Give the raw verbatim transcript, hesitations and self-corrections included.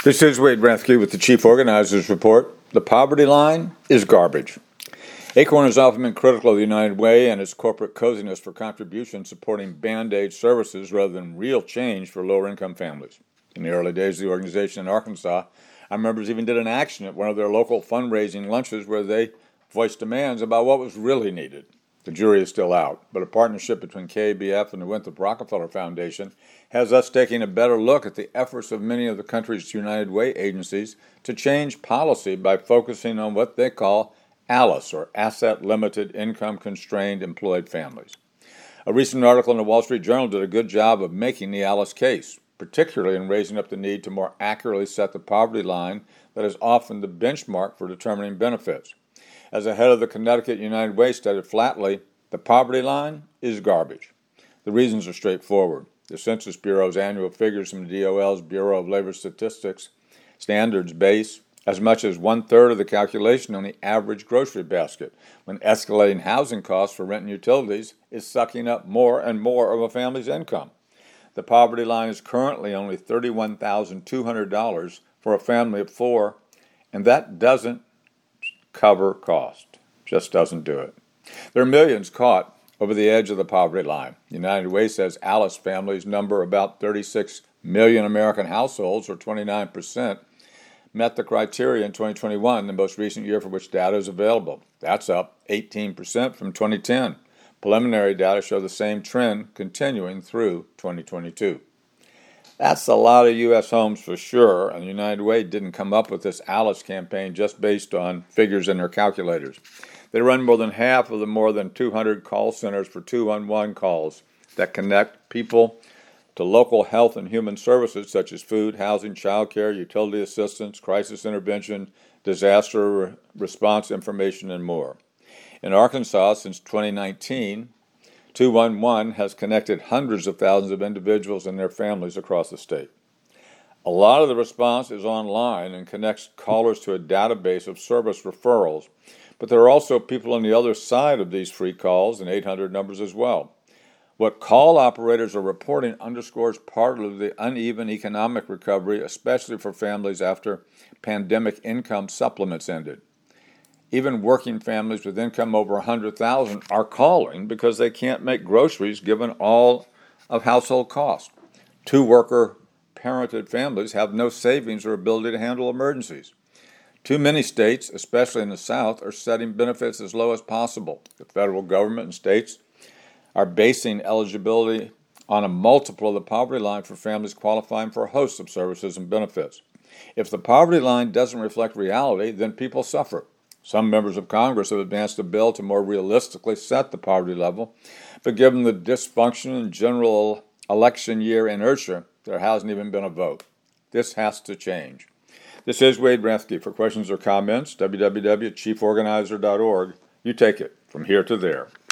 This is Wade Rathke with the Chief Organizers Report. The poverty line is garbage. Acorn has often been critical of the United Way and its corporate coziness for contributions supporting Band-Aid services rather than real change for lower-income families. In the early days of the organization in Arkansas, our members even did an action at one of their local fundraising lunches where they voiced demands about what was really needed. The jury is still out, but a partnership between K A B F and the Winthrop Rockefeller Foundation has us taking a better look at the efforts of many of the country's United Way agencies to change policy by focusing on what they call ALICE, or Asset Limited Income Constrained Employed Families. A recent article in the Wall Street Journal did a good job of making the ALICE case, particularly in raising up the need to more accurately set the poverty line that is often the benchmark for determining benefits. As the head of the Connecticut United Way stated flatly, the poverty line is garbage. The reasons are straightforward. The Census Bureau's annual figures from the D O L's Bureau of Labor Statistics standards base as much as one-third of the calculation on the average grocery basket, when escalating housing costs for rent and utilities is sucking up more and more of a family's income. The poverty line is currently only thirty-one thousand two hundred dollars for a family of four, and that doesn't cover cost. Just doesn't do it. There are millions caught over the edge of the poverty line. United Way says ALICE families number about thirty-six million American households, or twenty-nine percent, met the criteria in twenty twenty-one, the most recent year for which data is available. That's up eighteen percent from twenty ten. Preliminary data show the same trend continuing through twenty twenty-two. That's a lot of U S homes for sure, and United Way didn't come up with this ALICE campaign just based on figures in their calculators. They run more than half of the more than two hundred call centers for two one one calls that connect people to local health and human services such as food, housing, child care, utility assistance, crisis intervention, disaster response information, and more. In Arkansas, since twenty nineteen, two one one has connected hundreds of thousands of individuals and their families across the state. A lot of the response is online and connects callers to a database of service referrals, but there are also people on the other side of these free calls and eight hundred numbers as well. What call operators are reporting underscores part of the uneven economic recovery, especially for families after pandemic income supplements ended. Even working families with income over one hundred thousand dollars are calling because they can't make groceries given all of household costs. Two-worker parented families have no savings or ability to handle emergencies. Too many states, especially in the South, are setting benefits as low as possible. The federal government and states are basing eligibility on a multiple of the poverty line for families qualifying for a host of services and benefits. If the poverty line doesn't reflect reality, then people suffer. Some members of Congress have advanced a bill to more realistically set the poverty level, but given the dysfunction and general election year inertia, there hasn't even been a vote. This has to change. This is Wade Rathke. For questions or comments, w w w dot chief organizer dot org. You take it from here to there.